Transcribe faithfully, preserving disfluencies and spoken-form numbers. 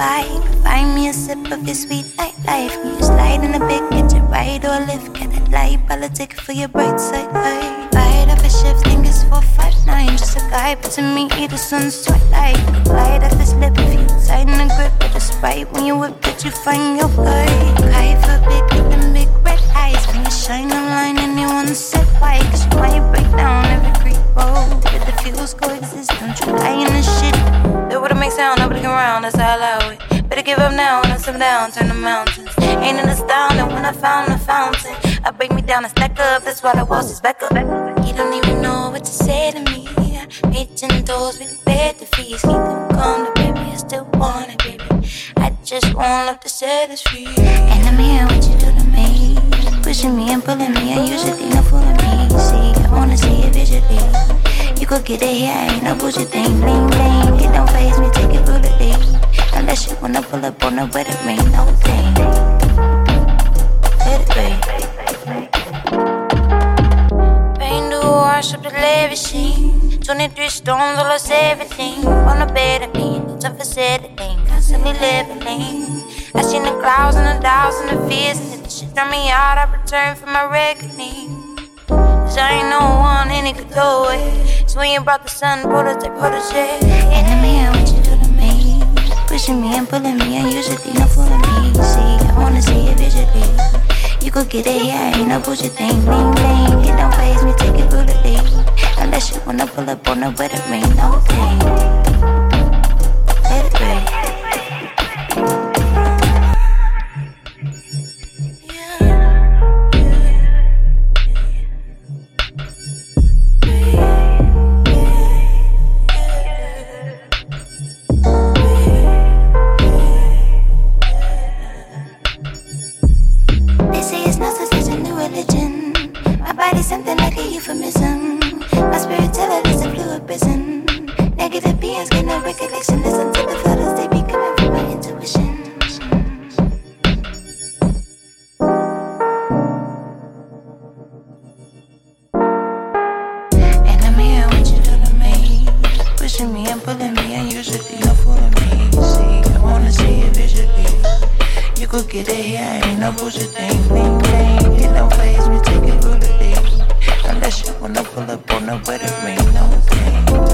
vibe. Find me a sip of your sweet night life. Can you slide in a bit, get your ride or lift? Get that light, I'll take it for your bright side light. Ride up a shift, think it's four five nine. Just a guy, but to me, the sun's twilight. Glide off the slip if you tighten the grip. But it's right when you whip it, you find your guide. Kite for big with them big red eyes. When you shine a line, anyone set white. Cause you might break down every creek road. But the fuels coexist, don't you lie in the shit. They would've make sound, nobody can round, that's how I allow it. Better give up now and sit down, turn the mountains. Ain't it astounding when I found the fountain? I break me down and stack up, that's why the walls is back up. You don't even know what to say to me. Reaching doors, we prepared the feast. Keep them calm, the baby, I still want it, baby. I just want love to set us free. And I'm here, what you do to me? Pushing me and pulling me, and usually no fooling me. See, I wanna see it visually. You could get it here, ain't no bullshit thing. Bling, bling, it don't faze me, take it brutally. Unless you wanna pull up on the wedding ring, no thing. Let it rain. Rain to wash up the lavishing. Twenty-three stones, I lost everything. On the bed of me, no time for settling. Constantly living. I seen the clouds and the doubts and the fears. And if the shit turn me out, I return for my reckoning. Cause I ain't no one and it could do it. So when you brought the sun, prototype, protege. And I'm here, what you do to me? Pushing me and pulling me, and usually no fooling me. See, I wanna see it visually. You could get it here, ain't no bullshit thing. Bling, bling, it don't faze me, take it brutally. Unless you wanna pull up on the wedding ring, no thing. Let it rain. Something like a euphemism. My spirit tell it is a fluid prison. Negative beings get no recollection. Listen to the photos, they be coming from my intuition. And I'm here, what you do to me? Pushing me and pulling me, and usually no fooling me. See, I wanna see it visually. You could get it here, ain't no bullshit thing. Bling, bling, it don't faze me, take it brutally. Unless you wanna pull up on the wedding ring, no thing.